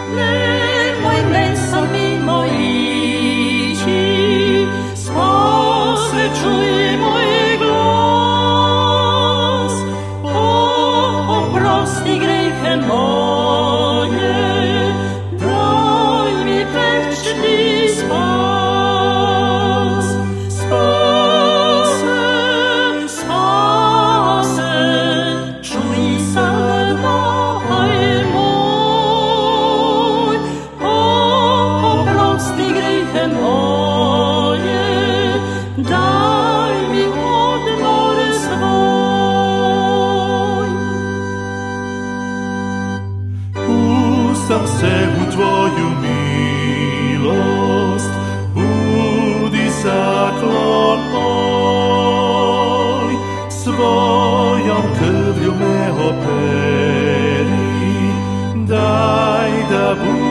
Nemoj me sami mojići, spase čuj moj glas. Oprosti grehe moje, daj mi večni spas. Spase, spase, čuj sad moj moj. Oprosti grehe moje, daj mi odmor svoj. Pustam se u tvoju milost, budi zaklon moj. Svojom krvlju me operi, daj da budem